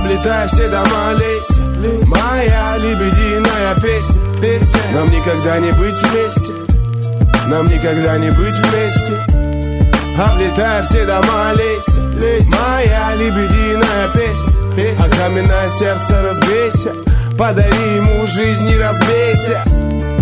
Облетай все дома, лейся, моя лебединая песня. Нам никогда не быть вместе, нам никогда не быть вместе. Облетай все дома, лейся, моя лебединая песня. А каменное сердце разбейся, подари ему жизнь и разбейся.